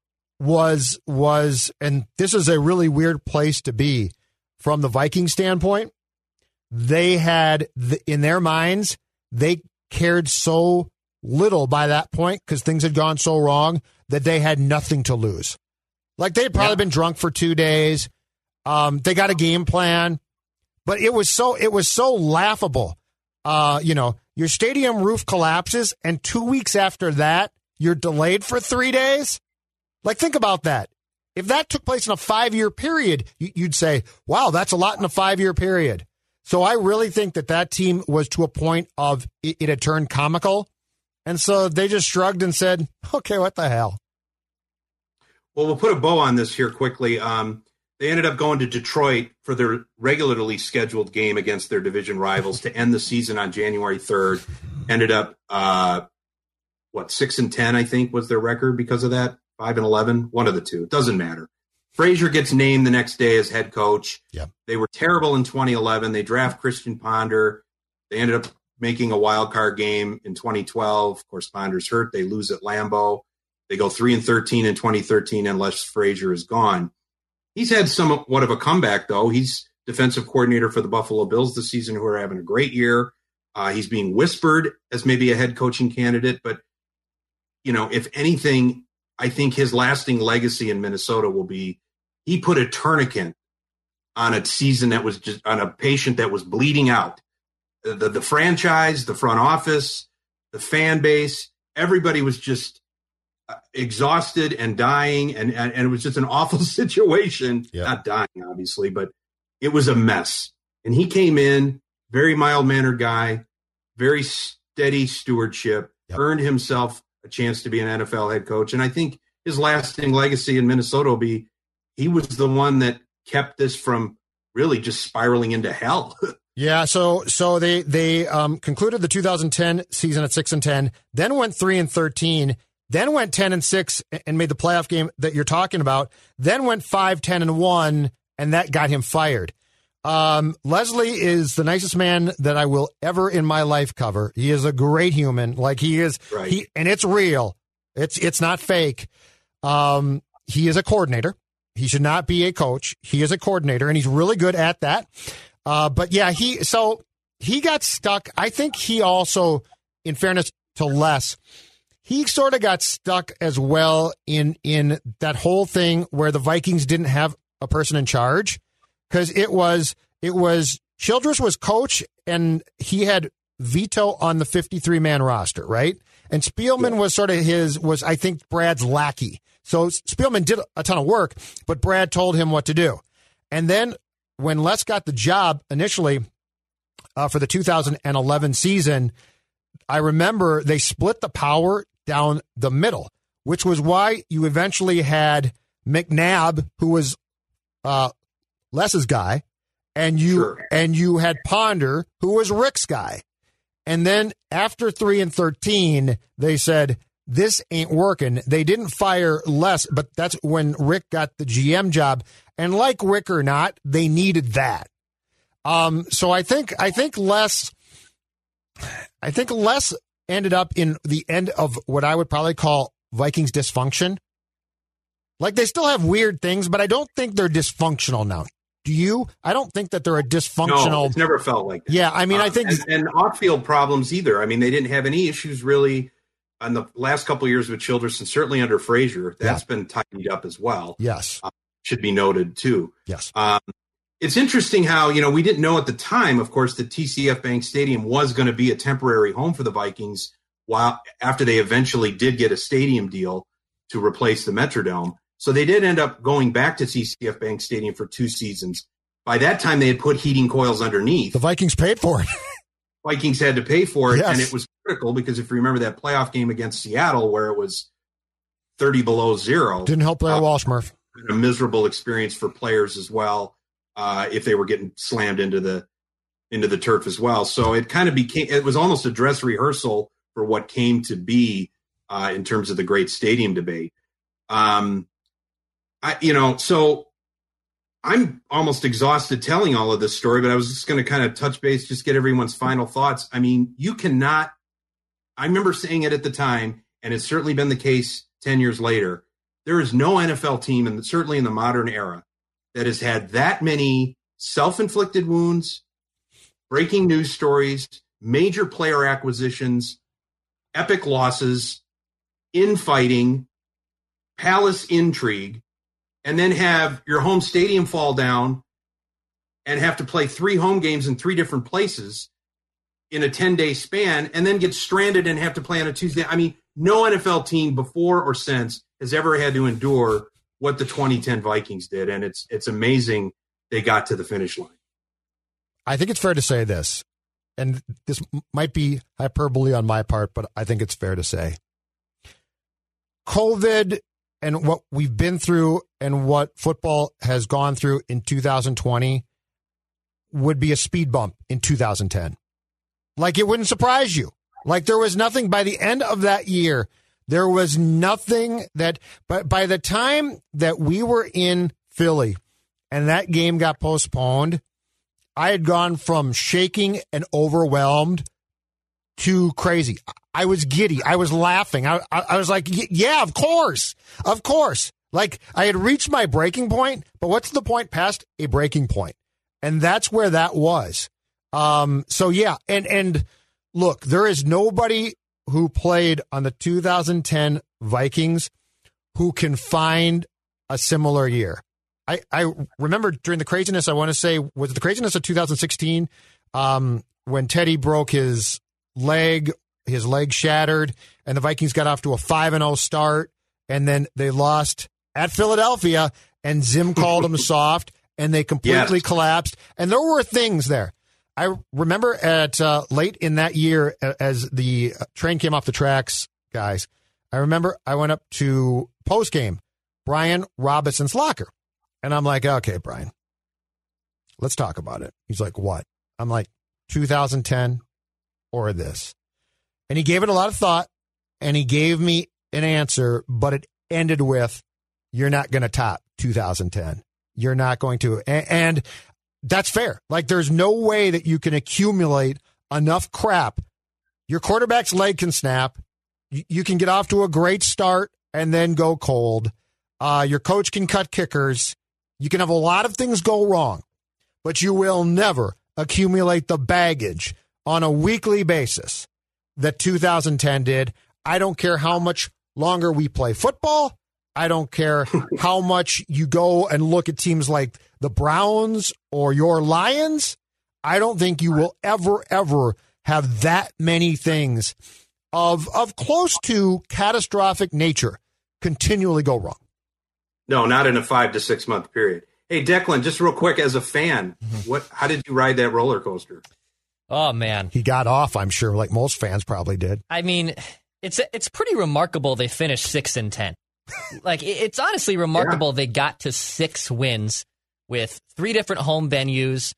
was was, and this is a really weird place to be from the Viking standpoint. They had the, in their minds, they cared so little by that point because things had gone so wrong that they had nothing to lose. Like they had probably yeah. been drunk for two days. Um, they got a game plan, but it was so it was so laughable. Uh, you know, your stadium roof collapses, and two weeks after that, you're delayed for three days? Like, think about that. If that took place in a five-year period, you'd say, wow, that's a lot in a five-year period. So I really think that that team was to a point of it, it had turned comical. And so they just shrugged and said, okay, what the hell? Well, we'll put a bow on this here quickly. Um, they ended up going to Detroit for their regularly scheduled game against their division rivals to end the season on January third. Ended up, uh, what, six and ten, I think, was their record because of that. five and eleven, one of the two. It doesn't matter. Frazier gets named the next day as head coach. Yep. They were terrible in twenty eleven. They draft Christian Ponder. They ended up making a wild card game in twenty twelve. Of course, Ponder's hurt. They lose at Lambeau. They go three and thirteen in twenty thirteen unless Frazier is gone. He's had somewhat of a comeback, though. He's defensive coordinator for the Buffalo Bills this season, who are having a great year. Uh, he's being whispered as maybe a head coaching candidate. But, you know, if anything, I think his lasting legacy in Minnesota will be he put a tourniquet on a season that was just on a patient that was bleeding out. The, the, the franchise, the front office, the fan base, everybody was just exhausted and dying, and, and, and it was just an awful situation. Yeah. Not dying, obviously, but it was a mess. And he came in, very mild-mannered guy, very steady stewardship, yep. earned himself a chance to be an N F L head coach. And I think his lasting legacy in Minnesota will be he was the one that kept this from really just spiraling into hell. Yeah, so so they they um, concluded the two thousand ten season at six and ten, then went three and thirteen, then went ten and six and made the playoff game that you're talking about, then went five, ten and one, and that got him fired. Um, Leslie is the nicest man that I will ever in my life cover. He is a great human. Like he is, right. he, and it's real. It's, it's not fake. Um, he is a coordinator. He should not be a coach. He is a coordinator and he's really good at that. Uh, but yeah, he, so he got stuck. I think he also, in fairness to Les, he sort of got stuck as well in, in that whole thing where the Vikings didn't have a person in charge. Because it was, it was, Childress was coach, and he had veto on the fifty-three man roster, right? And Spielman yeah. was sort of his, was, I think, Brad's lackey. So Spielman did a ton of work, but Brad told him what to do. And then when Les got the job initially uh, for the two thousand eleven season, I remember they split the power down the middle, which was why you eventually had McNabb, who was uh, Les's guy, and you sure. and you had Ponder, who was Rick's guy. And then after three and thirteen, they said, this ain't working. They didn't fire Les, but that's when Rick got the G M job. And like Rick or not, they needed that. Um, so I think I think Les I think Les ended up in the end of what I would probably call Vikings dysfunction. Like, they still have weird things, but I don't think they're dysfunctional now. Do you? I don't think that they're a dysfunctional. No, it's never felt like that. Yeah, I mean, um, I think. And, and off-field problems either. I mean, they didn't have any issues really on the last couple of years with Childress, and certainly under Frazier. That's yeah. been tightened up as well. Yes. Uh, should be noted, too. Yes. Um, it's interesting how, you know, we didn't know at the time, of course, that T C F Bank Stadium was going to be a temporary home for the Vikings while after they eventually did get a stadium deal to replace the Metrodome. So they did end up going back to T C F Bank Stadium for two seasons. By that time, they had put heating coils underneath. The Vikings paid for it. Vikings had to pay for it, yes. and it was critical because if you remember that playoff game against Seattle where it was thirty below zero. Didn't help Blair uh, Walsh, Murph. A miserable experience for players as well uh, if they were getting slammed into the into the turf as well. So it kind of became, it was almost a dress rehearsal for what came to be uh, in terms of the great stadium debate. Um, I, you know, so I'm almost exhausted telling all of this story, but I was just going to kind of touch base, just get everyone's final thoughts. I mean, you cannot, I remember saying it at the time, and it's certainly been the case ten years later. There is no N F L team, and certainly in the modern era, that has had that many self-inflicted wounds, breaking news stories, major player acquisitions, epic losses, infighting, palace intrigue, and then have your home stadium fall down and have to play three home games in three different places in a ten-day span and then get stranded and have to play on a Tuesday. I mean, no N F L team before or since has ever had to endure what the twenty ten Vikings did, and it's it's amazing they got to the finish line. I think it's fair to say this, and this might be hyperbole on my part, but I think it's fair to say. COVID and what we've been through and what football has gone through in two thousand twenty would be a speed bump in two thousand ten. Like, it wouldn't surprise you. Like, there was nothing by the end of that year. There was nothing that, but by the time that we were in Philly and that game got postponed, I had gone from shaking and overwhelmed to crazy. I was giddy. I was laughing. I, I, I was like, yeah, of course. Of course. Like, I had reached my breaking point, but what's the point past a breaking point? And that's where that was. Um, so, yeah, and, and look, there is nobody who played on the two thousand ten Vikings who can find a similar year. I, I remember during the craziness, I want to say, was it the craziness of two thousand sixteen um, when Teddy broke his leg, his leg shattered, and the Vikings got off to a five and oh start, and then they lost at Philadelphia, and Zim called them soft, and they completely yes. collapsed. And there were things there. I remember at uh, late in that year, as the train came off the tracks, guys, I remember I went up to postgame, Brian Robinson's locker. And I'm like, okay, Brian, let's talk about it. He's like, what? I'm like, two thousand ten or this. And he gave it a lot of thought, and he gave me an answer, but it ended with, you're not going to top two thousand ten. You're not going to. And, and that's fair. Like, there's no way that you can accumulate enough crap. Your quarterback's leg can snap. You, you can get off to a great start and then go cold. Uh, your coach can cut kickers. You can have a lot of things go wrong, but you will never accumulate the baggage on a weekly basis that two thousand ten did. I don't care how much longer we play football. I don't care how much you go and look at teams like the Browns or your Lions. I don't think you will ever, ever have that many things of of close to catastrophic nature continually go wrong. No, not in a five to six month period. Hey, Declan, just real quick, as a fan, what? How did you ride that roller coaster? Oh, man. He got off, I'm sure, like most fans probably did. I mean, it's it's pretty remarkable they finished six and ten. Like, it's honestly remarkable yeah. they got to six wins with three different home venues,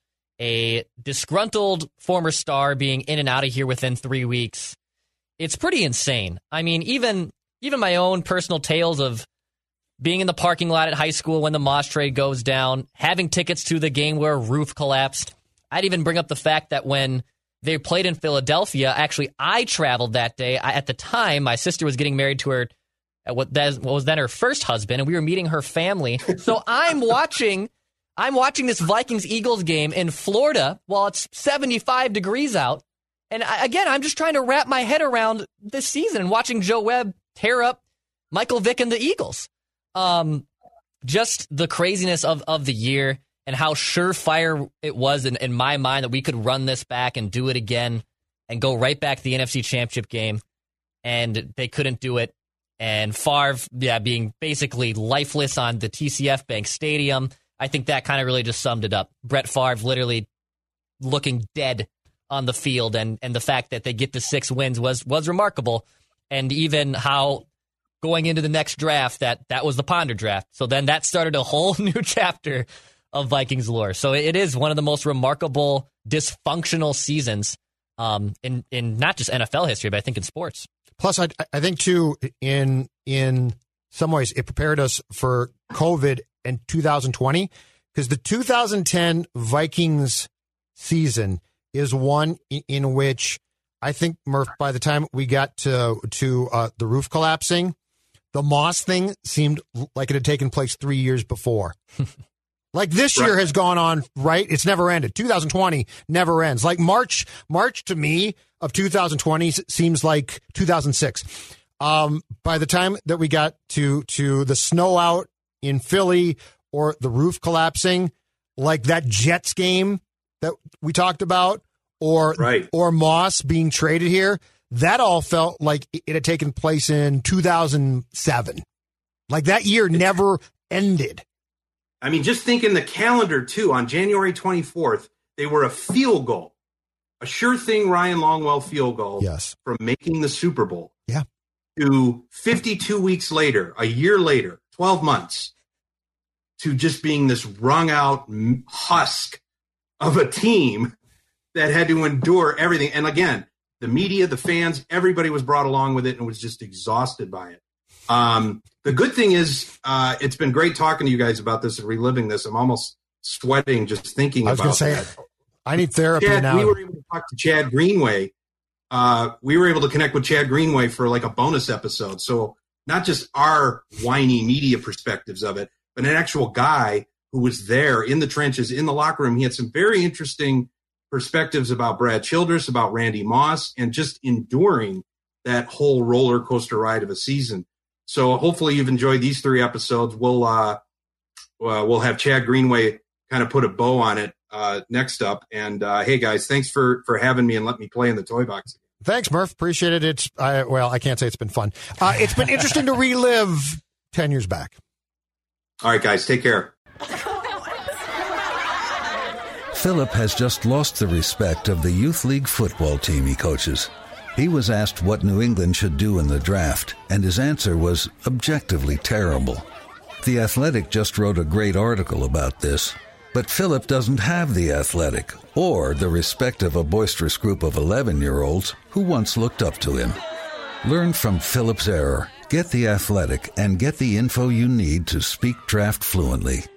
a disgruntled former star being in and out of here within three weeks. It's pretty insane. I mean, even even my own personal tales of being in the parking lot at high school when the Moss trade goes down, having tickets to the game where a roof collapsed. I'd even bring up the fact that when they played in Philadelphia, actually, I traveled that day. I, at the time, my sister was getting married to her, what, that, what was then her first husband, and we were meeting her family. So I'm watching I'm watching this Vikings-Eagles game in Florida while it's seventy-five degrees out. And I, again, I'm just trying to wrap my head around this season and watching Joe Webb tear up Michael Vick and the Eagles. Um, just the craziness of, of the year and how surefire it was in, in my mind that we could run this back and do it again and go right back to the N F C Championship game. And they couldn't do it. And Favre, yeah, being basically lifeless on the T C F Bank Stadium. I think that kind of really just summed it up. Brett Favre literally looking dead on the field. And, and the fact that they get to six wins was, was remarkable. And even how going into the next draft, that that was the Ponder draft. So then that started a whole new chapter of Vikings lore. So it is one of the most remarkable dysfunctional seasons um, in in not just N F L history, but I think in sports. Plus, I I think too in in some ways it prepared us for COVID in two thousand twenty, because the two thousand ten Vikings season is one in, in which I think, Murph, by the time we got to to uh, the roof collapsing, the Moss thing seemed like it had taken place three years before. Like this year has gone on, right? It's never ended. two thousand twenty never ends. Like March, March to me of two thousand twenty seems like two thousand six. Um, by the time that we got to to the snow out in Philly or the roof collapsing, like that Jets game that we talked about, or right. or Moss being traded here, that all felt like it had taken place in two thousand seven. Like that year never ended. I mean, just think in the calendar, too. On January twenty-fourth, they were a field goal, a sure thing Ryan Longwell field goal yes. from making the Super Bowl. Yeah. To fifty-two weeks later, a year later, twelve months, to just being this wrung out husk of a team that had to endure everything. And again, the media, the fans, everybody was brought along with it and was just exhausted by it. Um, the good thing is uh, it's been great talking to you guys about this and reliving this. I'm almost sweating just thinking I was about gonna say, that. I need therapy Chad, now. We were able to talk to Chad Greenway. Uh, we were able to connect with Chad Greenway for like a bonus episode. So not just our whiny media perspectives of it, but an actual guy who was there in the trenches, in the locker room. He had some very interesting perspectives about Brad Childress, about Randy Moss, and just enduring that whole roller coaster ride of a season. So hopefully you've enjoyed these three episodes. We'll uh, uh, we'll have Chad Greenway kind of put a bow on it uh, next up. And uh, hey guys, thanks for for having me and let me play in the toy box. Thanks, Murph. Appreciate it. It's I, well, I can't say it's been fun. Uh, it's been interesting to relive ten years back. All right, guys, take care. Philip has just lost the respect of the youth league football team he coaches. He was asked what New England should do in the draft, and his answer was objectively terrible. The Athletic just wrote a great article about this, but Philip doesn't have the Athletic or the respect of a boisterous group of eleven-year-olds who once looked up to him. Learn from Philip's error. Get the Athletic and get the info you need to speak draft fluently.